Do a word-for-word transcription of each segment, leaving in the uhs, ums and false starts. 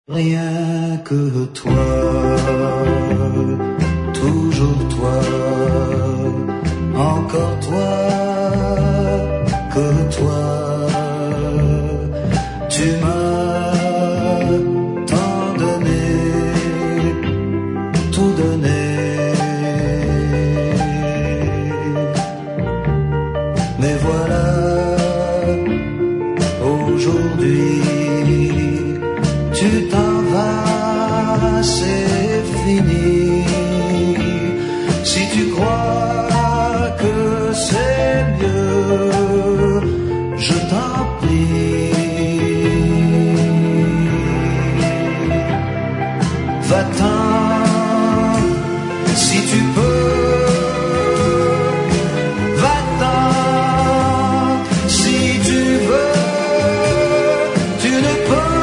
Rien que toi, toujours toi, encore toi, que toi, tu m'as tant donné, tout donné, mais voilà, aujourd'hui, tu t'en vas, c'est fini. Si tu crois que c'est mieux, je t'en prie, va-t'en, si tu peux, va-t'en, si tu veux, tu ne peux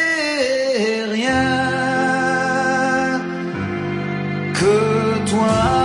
que toi.